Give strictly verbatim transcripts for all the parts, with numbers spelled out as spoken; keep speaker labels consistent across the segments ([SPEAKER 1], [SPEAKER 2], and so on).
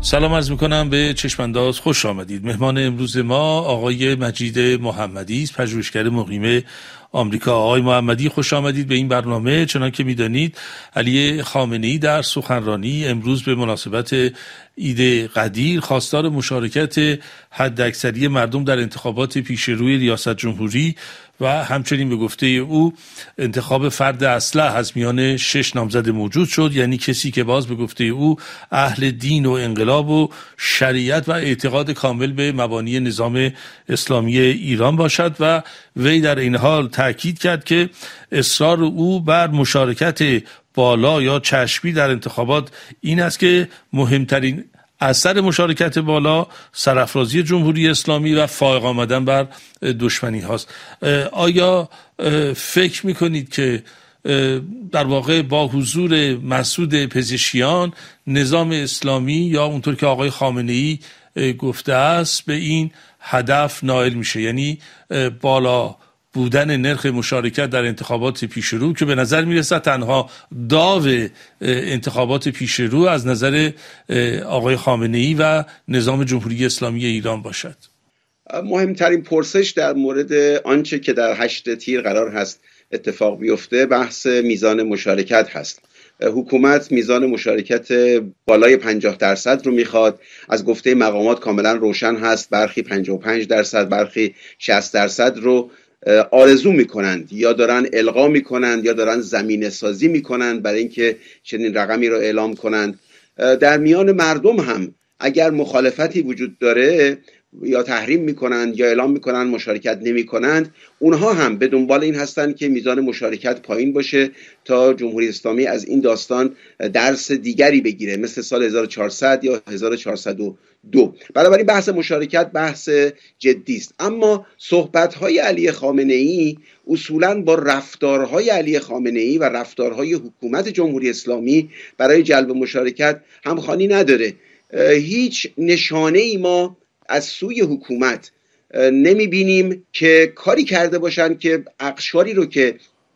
[SPEAKER 1] سلام عرض میکنم به چشمانداز، خوش آمدید. مهمان امروز ما آقای مجید محمدی است، پژوهشگر مقیم آمریکا. آقای محمدی خوش آمدید به این برنامه. چنان که میدانید علی خامنه‌ای در سخنرانی امروز به مناسبت عید قدیر خواستار مشارکت حداکثری مردم در انتخابات پیشروی ریاست جمهوری و همچنین به گفته او انتخاب فرد اصلح از میان شش نامزد موجود شد، یعنی کسی که باز به گفته او اهل دین و انقلاب و شریعت و اعتقاد کامل به مبانی نظام اسلامی ایران باشد. و وی در این حال تأکید کرد که اصرار او بر مشارکت بالا یا چشمی در انتخابات این است که مهمترین اثر مشارکت بالا سرافرازی جمهوری اسلامی و فائق آمدن بر دشمنی هاست. آیا فکر میکنید که در واقع با حضور مسعود پزشکیان نظام اسلامی یا اونطور که آقای خامنه‌ای گفته است به این هدف نائل میشه، یعنی بالا بودن نرخ مشارکت در انتخابات پیشرو که به نظر میرسد تنها داو انتخابات پیشرو از نظر آقای خامنه‌ای و نظام جمهوری اسلامی ایران باشد؟
[SPEAKER 2] مهمترین پرسش در مورد آنچه که در هشت تیر قرار هست اتفاق بیفته بحث میزان مشارکت هست. حکومت میزان مشارکت بالای پنجاه درصد رو میخواد. از گفته مقامات کاملا روشن هست، برخی پنجاه و پنج درصد، برخی شصت درصد رو آرزو میکنند یا دارن القا میکنند یا دارن زمینه سازی میکنند برای اینکه چنین رقمی رو اعلام کنند. در میان مردم هم اگر مخالفتی وجود داره یا تحریم میکنند یا اعلام میکنند مشارکت نمیکنند، اونها هم به دنبال این هستند که میزان مشارکت پایین باشه تا جمهوری اسلامی از این داستان درس دیگری بگیره، مثل سال هزار و چهارصد یا هزار و چهارصد و دو. بنابراین بحث مشارکت بحث جدی است. اما صحبت‌های علی خامنه‌ای اصولاً با رفتارهای علی خامنه‌ای و رفتارهای حکومت جمهوری اسلامی برای جلب مشارکت همخوانی نداره. هیچ نشانه‌ای ما از سوی حکومت نمی بینیم که کاری کرده باشن که اقشاری رو که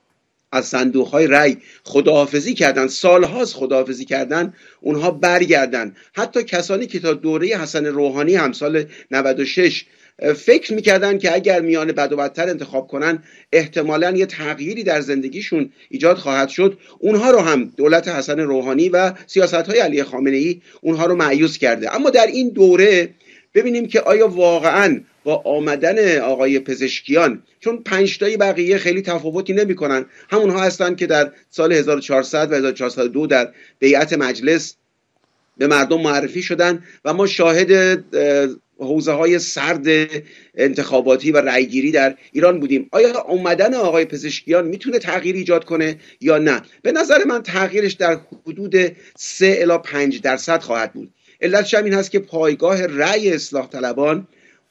[SPEAKER 2] از صندوق‌های رای خداحافظی کردن، سالهاست خداحافظی کردن، اونها برگردن. حتی کسانی که تا دوره حسن روحانی هم سال نود و شش فکر میکردن که اگر میان بد و بدتر انتخاب کنن احتمالاً یه تغییری در زندگیشون ایجاد خواهد شد، اونها رو هم دولت حسن روحانی و سیاست‌های علی خامنه‌ای اونها رو مایوس کرده. اما در این دوره ببینیم که آیا واقعاً با آمدن آقای پزشکیان، چون پنج تای بقیه خیلی تفاوتی نمی‌کنن، همونها هستن که در سال هزار و چهارصد و هزار و چهارصد و دو در بیعت مجلس به مردم معرفی شدن و ما شاهد حوزه های سرد انتخاباتی و رأیگیری در ایران بودیم. آیا اومدن آقای پزشکیان میتونه تغییر ایجاد کنه یا نه؟ به نظر من تغییرش در حدود سه الی پنج درصد خواهد بود. علتش هم این هست که پایگاه رأی اصلاح طلبان،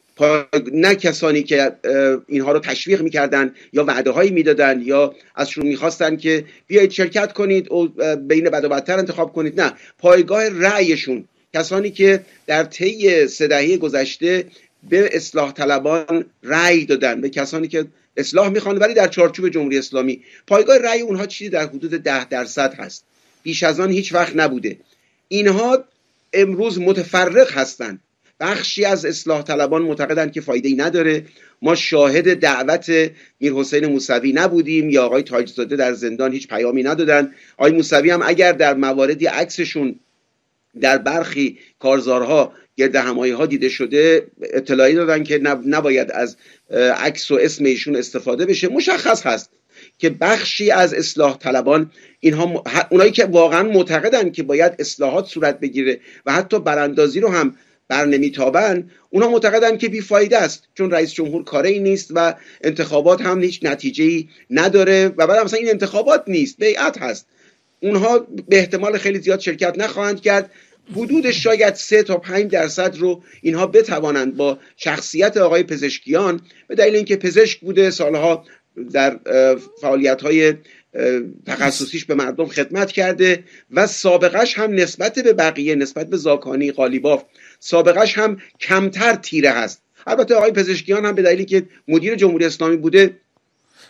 [SPEAKER 2] نه کسانی که اینها رو تشویق میکردن یا وعده هایی میدادن یا ازشون میخواستن که بیایید شرکت کنید و بین بد و بدتر انتخاب کنید، نه، پایگاه رأیشون کسانی که در طی سه دهه گذشته به اصلاح طلبان رأی دادن، به کسانی که اصلاح میخوان ولی در چارچوب جمهوری اسلامی، پایگاه رأی اونها چیزی در حدود ده درصد هست، بیش از آن هیچ وقت نبوده. اینها امروز متفرق هستند. بخشی از اصلاح طلبان معتقدند که فایده‌ای نداره. ما شاهد دعوت میرحسین موسوی نبودیم یا آقای تاجزاده در زندان هیچ پیامی ندادن. آقای موسوی هم اگر در مواردی عکسشون در برخی کارزارها گرد همایی ها دیده شده، اطلاعی دادن که نباید از عکس و اسم ایشون استفاده بشه. مشخص هست که بخشی از اصلاح طلبان، اینها اونایی که واقعا معتقدن که باید اصلاحات صورت بگیره و حتی براندازی رو هم بر نمیتابن، اونها معتقدن که بیفایده است، چون رئیس جمهور کاری نیست و انتخابات هم هیچ نتیجه‌ای نداره و بعد مثلا این انتخابات نیست، بیعت هست. اونها به احتمال خیلی زیاد شرکت نخواهند کرد. حدود شاید سه تا پنج درصد رو اینها بتوانند با شخصیت آقای پزشکیان، به دلیل اینکه پزشک بوده، سالها در فعالیت‌های تخصصیش به مردم خدمت کرده و سابقش هم نسبت به بقیه، نسبت به زاکانی، قالیباف، سابقش هم کمتر تیره هست. البته آقای پزشکیان هم به دلیلی که مدیر جمهوری اسلامی بوده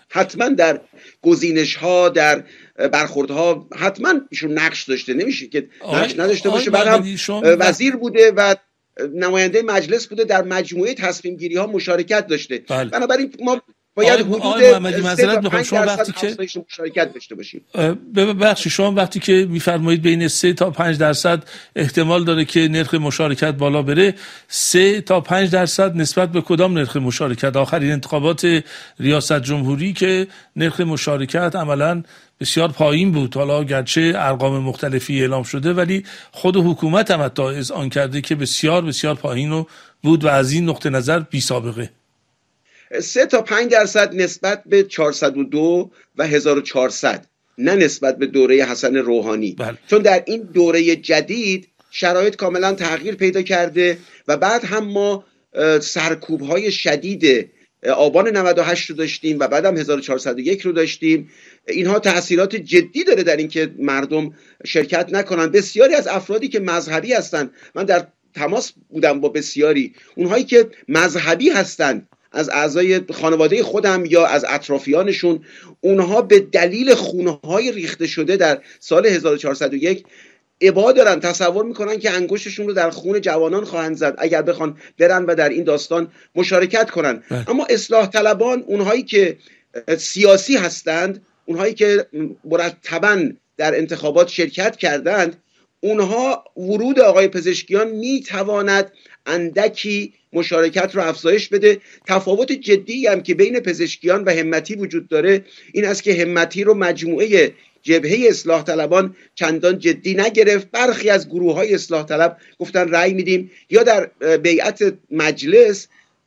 [SPEAKER 2] حتما در گزینش ها، در برخوردها حتما ایشون نقش داشته، نمیشه که نقش نداشته باشه. بعد هم وزیر بوده و نماینده مجلس بوده، در مجموعه تصمیم گیری ها مشارکت داشته.
[SPEAKER 1] بله.
[SPEAKER 2] بنابراین ما باید حدود
[SPEAKER 1] سه تا پنج درصد
[SPEAKER 2] مشارکت داشته باشیم.
[SPEAKER 1] ببخشید شما وقتی که میفرمایید بین سه تا پنج درصد احتمال داره که نرخ مشارکت بالا بره، سه تا پنج درصد نسبت به کدام نرخ مشارکت؟ آخرین انتخابات ریاست جمهوری که نرخ مشارکت عملاً بسیار پایین بود، حالا گرچه ارقام مختلفی اعلام شده ولی خود حکومت هم حتی اذعان کرده که بسیار بسیار پایین بود و از این نقطه نظر بی سابقه.
[SPEAKER 2] سه تا پنج درصد نسبت به چهارصد و دو و هزار و چهارصد، نه نسبت به دوره حسن روحانی.
[SPEAKER 1] بله.
[SPEAKER 2] چون در این دوره جدید شرایط کاملا تغییر پیدا کرده و بعد هم ما سرکوب‌های شدید آبان نود و هشت رو داشتیم و بعد هم هزار و چهارصد و یک رو داشتیم. اینها تأثیرات جدی داره در اینکه مردم شرکت نکنن. بسیاری از افرادی که مذهبی هستن، من در تماس بودم با بسیاری، اونهایی که مذهبی هستن از اعضای خانواده خودم یا از اطرافیانشون، اونها به دلیل خونه‌های ریخته شده در سال هزار و چهارصد و یک ابا دارن، تصور میکنن که انگشتشون رو در خون جوانان خواهند زد اگر بخوان برن و در این داستان مشارکت کنن. ده. اما اصلاح طلبان، اونهایی که سیاسی هستند، اونهایی که مرتباً در انتخابات شرکت کردند، اونها ورود آقای پزشکیان میتواند اندکی مشارکت رو افزایش بده. تفاوت جدی هم که بین پزشکیان و همتی وجود داره این است که همتی رو مجموعه جبهه اصلاح طلبان چندان جدی نگرفت. برخی از گروه های اصلاح طلب گفتن رأی میدیم، یا در بیعت مجلس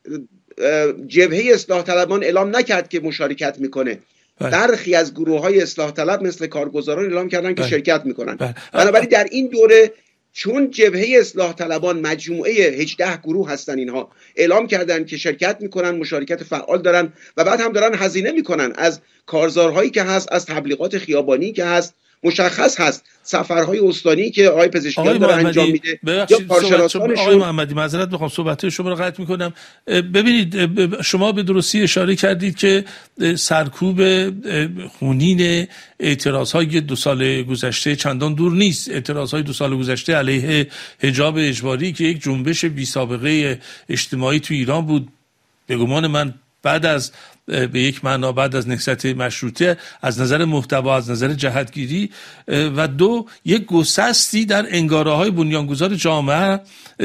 [SPEAKER 2] جبهه اصلاح طلبان اعلام نکرد که مشارکت میکنه. برخی از گروه های اصلاح طلب مثل کارگزاران اعلام کردن که شرکت میکنن. بنابراین در این دوره چون جبهه اصلاح طلبان مجموعه هجده گروه هستن، اینها اعلام کردن که شرکت میکنن، مشارکت فعال دارن و بعد هم دارن هزینه میکنن از کارزارهایی که هست، از تبلیغات خیابانی که هست، مشخص هست سفرهای استانی که آقای پزشکیان داره انجام میده یا کارشناسانشون.
[SPEAKER 1] آقای محمدی معذرت میخوام صحبت شما رو قطع میکنم. ببینید شما به درستی اشاره کردید که سرکوب خونین اعتراضهای دو سال گذشته چندان دور نیست. اعتراضهای دو سال گذشته علیه حجاب اجباری که یک جنبش بی سابقه اجتماعی تو ایران بود، به گمان من بعد از به یک معنا بعد از نهضت مشروطه از نظر محتوا، از نظر جهتگیری، و دو یک گسستی در انگاره‌های بنیانگذار جامعه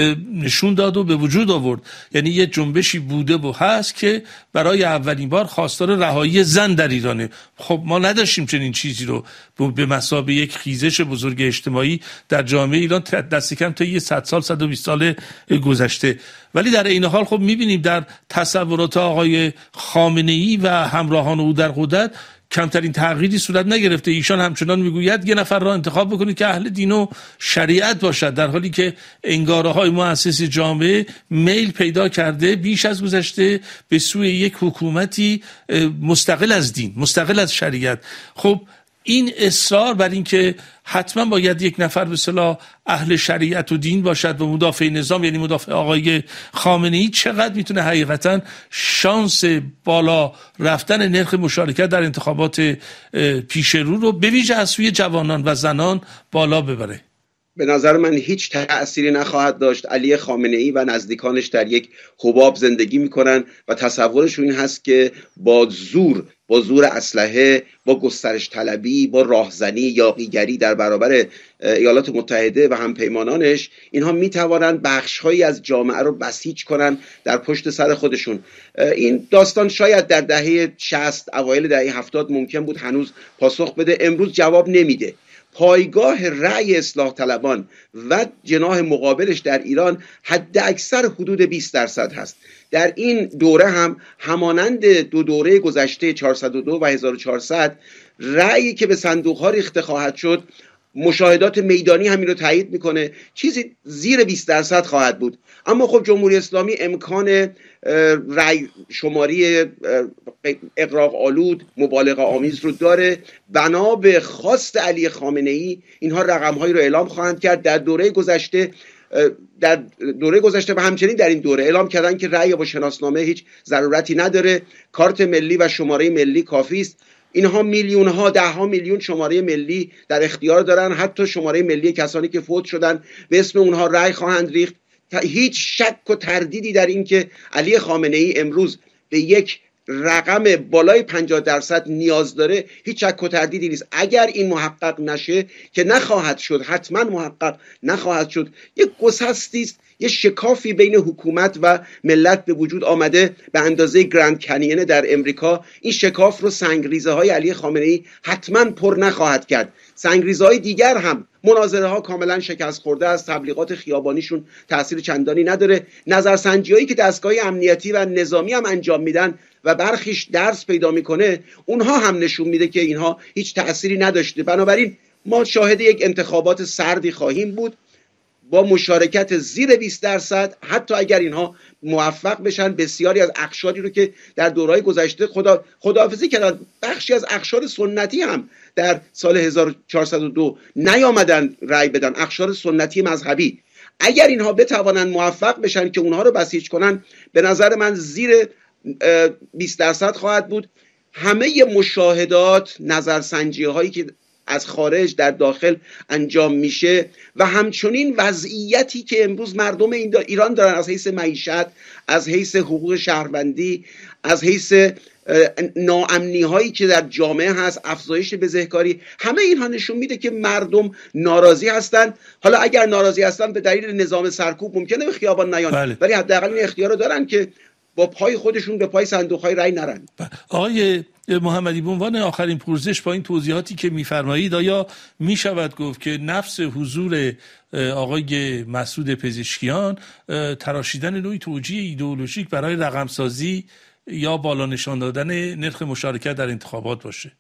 [SPEAKER 1] نشون داد و به وجود آورد. یعنی یه جنبشی بوده و هست که برای اولین بار خواستار رهایی زن در ایرانه. خب ما نداشتیم چنین چیزی رو به مثابه یک خیزش بزرگ اجتماعی در جامعه ایران دست کم تا یه صد سال صد و بیست سال گذشته. ولی در این حال خب می‌بینیم در تصورات آقای خامنه‌ای و همراهان او در قدرت کمترین تغییری صورت نگرفته. ایشان همچنان میگوید یه نفر را انتخاب بکنید که اهل دین و شریعت باشد، در حالی که انگاره‌های مؤسس جامعه میل پیدا کرده بیش از گذشته به سوی یک حکومتی مستقل از دین، مستقل از شریعت. خب این اصرار بر این که حتما باید یک نفر به اصطلاح اهل شریعت و دین باشد و مدافع نظام، یعنی مدافع آقای خامنه‌ای، چقدر میتونه حقیقتا شانس بالا رفتن نرخ مشارکت در انتخابات پیش رو رو به ویژه از سوی جوانان و زنان بالا ببره؟
[SPEAKER 2] به نظر من هیچ تأثیری نخواهد داشت. علی خامنه‌ای و نزدیکانش در یک حباب زندگی میکنن و تصورشون این هست که با زور، با زور اسلحه، با گسترش طلبی، با راهزنی، یاغیگری در برابر ایالات متحده و همپیمانانش، اینها میتوانند بخشهایی از جامعه رو بسیج کنن در پشت سر خودشون. این داستان شاید در دهه شصت اوایل دهه هفتاد ممکن بود هنوز پاسخ بده، امروز جواب نمیده. پایگاه رأی اصلاح طلبان و جناح مقابلش در ایران حد اکثر حدود بیست درصد هست. در این دوره هم همانند دو دوره گذشته چهارصد و دو و هزار و چهارصد رأیی که به صندوق ها ریخته خواهد شد، مشاهدات میدانی همین رو تایید میکنه، چیزی زیر بیست درصد خواهد بود. اما خب جمهوری اسلامی امکان رأی شماری اغراق آلود، مبالغه آمیز رو داره. بنا به خواست علی خامنه‌ای اینها رقم‌هایی رو اعلام خواهند کرد. در دوره گذشته در دوره گذشته و همچنین در این دوره اعلام کردن که رأی با شناسنامه هیچ ضرورتی نداره، کارت ملی و شماره ملی کافی است. اینها میلیون ها، ده ها میلیون شماره ملی در اختیار دارن، حتی شماره ملی کسانی که فوت شدن به اسم اونها رأی خواهند ریخت. هیچ شک و تردیدی در این که علی خامنه ای امروز به یک رقم بالای پنجاه درصد نیاز داره هیچ شک و تردیدی نیست. اگر این محقق نشه که نخواهد شد، حتما محقق نخواهد شد، یک گسستی است، یه شکافی بین حکومت و ملت به وجود آمده به اندازه گرند کنین در امریکا. این شکاف رو سنگریزه های علی خامنه ای حتما پر نخواهد کرد. سنگریزه های دیگر هم، مناظره ها کاملا شکست خورده است، تبلیغات خیابانیشون تاثیر چندانی نداره، نظرسنجی هایی که دستگاه امنیتی و نظامی هم انجام میدن و برخیش درس پیدا میکنه اونها هم نشون میده که اینها هیچ تأثیری نداشته. بنابراین ما شاهد یک انتخابات سردی خواهیم بود با مشارکت زیر بیست درصد. حتی اگر اینها موفق بشن بسیاری از اقشاری رو که در دورهای گذشته خدا خداحافظی کردن، بخشی از اقشار سنتی هم در سال هزار و چهارصد و دو نیامدن رأی بدن، اقشار سنتی مذهبی، اگر اینها بتوانند موفق بشن که اونها رو بسیج کنن، به نظر من زیر بیست درصد خواهد بود. همه مشاهدات، نظرسنجی هایی که از خارج در داخل انجام میشه و همچنین وضعیتی که امروز مردم ایران دارن از حیث معیشت، از حیث حقوق شهروندی، از حیث ناامنی هایی که در جامعه هست، افزایش بزهکاری، همه اینها نشون میده که مردم ناراضی هستن. حالا اگر ناراضی هستن به دلیل نظام سرکوب ممکنه به خیابان نیان، ولی بله. حداقل این اختیار رو دارن که با پای خودشون به پای صندوق‌های رأی نرن.
[SPEAKER 1] آقای محمدی، به عنوان آخرین پرسش، با این توضیحاتی که می‌فرمایید آیا می‌شود گفت که نفس حضور آقای مسعود پزشکیان تراشیدن نوعی توجیه ایدئولوژیک برای رقم‌سازی یا بالا نشان دادن نرخ مشارکت در انتخابات باشه؟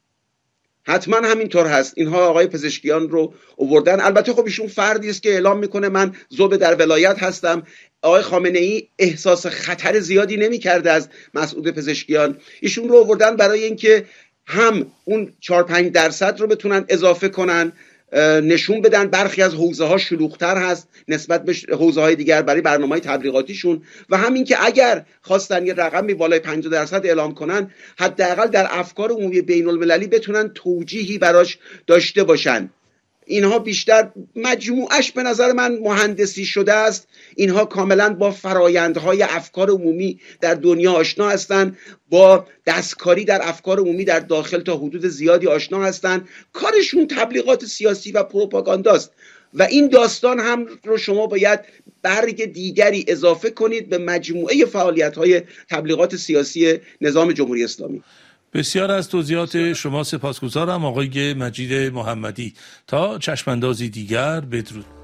[SPEAKER 2] حتما همینطور هست. اینها آقای پزشکیان رو آوردن. البته خب ایشون فردی است که اعلام میکنه من ذوب در ولایت هستم. آقای خامنه ای احساس خطر زیادی نمی‌کرده از مسعود پزشکیان. ایشون رو آوردن برای اینکه هم اون چهار پنج درصد رو بتونن اضافه کنن، نشون بدن برخی از حوزه ها شلوغ‌تر هست نسبت به حوزه های دیگر برای برنامه‌های تبلیغاتیشون، و همین که اگر خواستن یه رقمی بالای پنجاه درصد اعلام کنن، حداقل در افکار عمومی بین المللی بتونن توجیهی براش داشته باشن. اینها بیشتر مجموعش به نظر من مهندسی شده است. اینها کاملا با فرایندهای افکار عمومی در دنیا آشنا هستند، با دستکاری در افکار عمومی در داخل تا حدود زیادی آشنا هستند. کارشون تبلیغات سیاسی و پروپاگانداست و این داستان هم رو شما باید برگ دیگری اضافه کنید به مجموعه فعالیت‌های تبلیغات سیاسی نظام جمهوری اسلامی.
[SPEAKER 1] بسیار از توضیحات شما سپاسگزارم آقای مجید محمدی. تا چشماندازی دیگر، بدرود.